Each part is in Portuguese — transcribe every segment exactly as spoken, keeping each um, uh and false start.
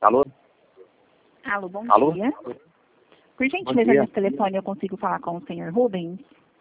Alô? Alô, bom Alô? dia. Por Bom gentileza, dia. nesse telefone eu consigo falar com o senhor Rubens?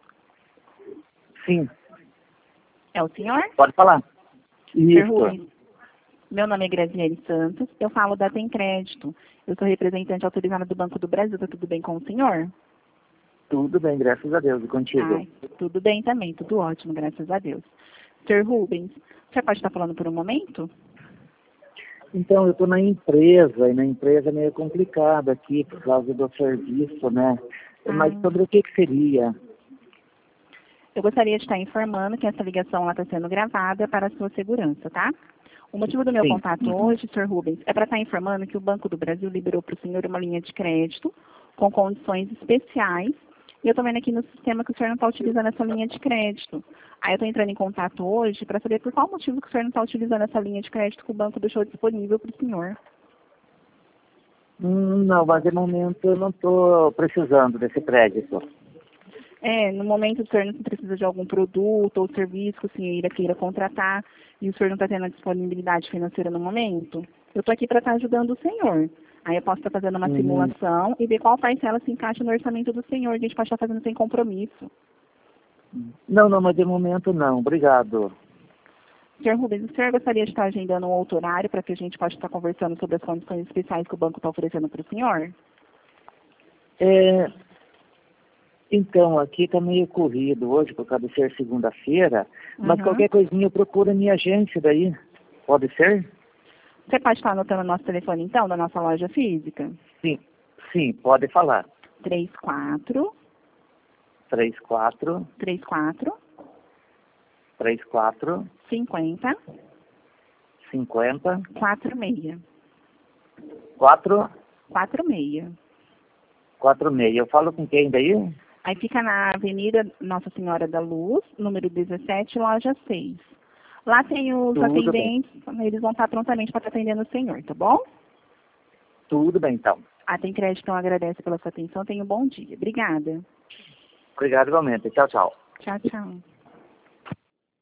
Sim, É o senhor? pode falar. senhor Isso. Rubens, meu nome é Graziele Santos, eu falo da Tem Crédito. Eu sou representante autorizada do Banco do Brasil, tá tudo bem com o senhor? Tudo bem, graças a Deus. E contigo? Ai, tudo bem também, tudo ótimo, graças a Deus. senhor Rubens, você pode estar falando por um momento? Então, eu estou na empresa, e na empresa é meio complicado aqui por causa do serviço, né? Mas Ah. sobre o que, que seria? Eu gostaria de estar informando que essa ligação está sendo gravada para a sua segurança, tá? O motivo do meu Sim. contato Uhum. hoje, senhor Rubens, é para estar informando que o Banco do Brasil liberou para o senhor uma linha de crédito com condições especiais. E eu estou vendo aqui no sistema que o senhor não está utilizando essa linha de crédito. Aí eu estou entrando em contato hoje para saber por qual motivo que o senhor não está utilizando essa linha de crédito que o banco deixou disponível para o senhor. Hum, não, mas de momento eu não estou precisando desse crédito. É, no momento o senhor não precisa de algum produto ou serviço que o senhor queira contratar e o senhor não está tendo a disponibilidade financeira no momento, eu estou aqui para estar ajudando o senhor. Aí eu posso estar fazendo uma Uhum. simulação e ver qual parcela se encaixa no orçamento do senhor. A gente pode estar fazendo sem compromisso. Não, não, mas de momento não. Obrigado. senhor Rubens, o senhor gostaria de estar agendando um outro horário para que a gente possa estar conversando sobre as condições especiais que o banco está oferecendo para o senhor? É, então, aqui está meio corrido hoje, por causa de ser segunda-feira, mas Uhum. qualquer coisinha eu procuro a minha agência daí. Pode ser? Você pode estar anotando o nosso telefone, então, da nossa loja física? Sim, sim, pode falar. três quatro, Três quatro, três quatro, três quatro, cinquenta, cinquenta, quatro seis. quatro, quatro seis. quatro meia. Eu falo com quem daí? Aí fica na Avenida Nossa Senhora da Luz, número dezessete, loja seis. Lá tem os Tudo bem. atendentes, eles vão estar prontamente para estar atendendo o senhor, tá bom? Tudo bem, então. A Tem Crédito então agradece pela sua atenção. Tenha um bom dia. Obrigada. Obrigado igualmente. Tchau, tchau. Tchau, tchau.